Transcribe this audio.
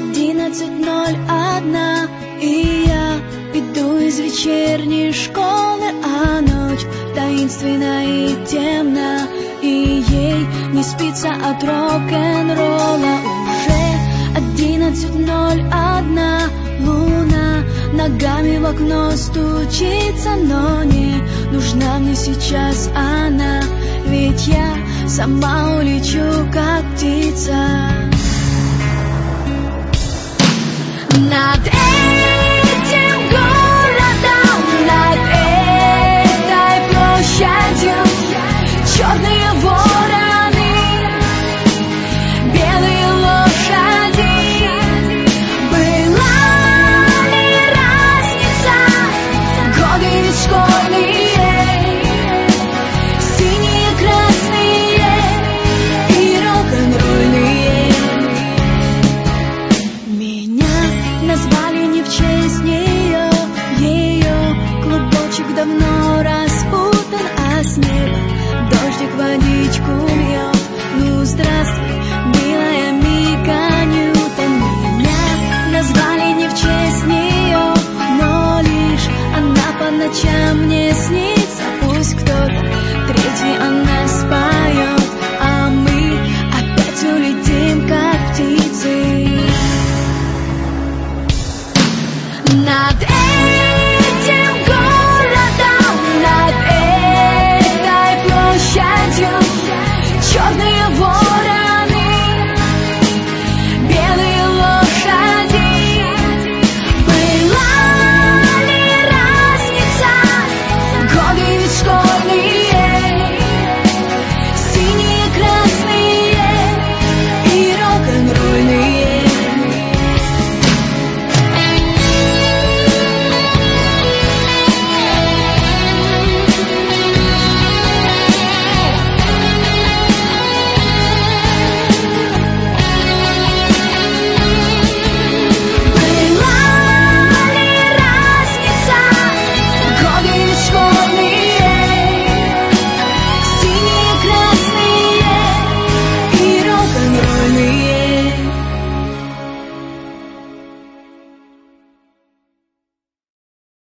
11:01, и я иду из вечерней школы, а ночь таинственна и темна, и ей не спится от рок-н-ролла. Уже 11:01, луна ногами в окно стучится, но не нужна мне сейчас она, ведь я сама улечу, как птица. Над этим городом, над этой площадью черные вороны, белые лошади. Была ли разница, годы ведь школьные, синие, красные и рок-н-ролльные. Меня назвали не в честь нее, ее клубочек давно распутан, а с неба дождик водичку льет. Ну здравствуй, милая Мика Ньютон. Меня назвали не в честь нее, но лишь она по ночам мне снится. Пусть кто-то третий о нас поет, а мы опять улетим, как птицы. Над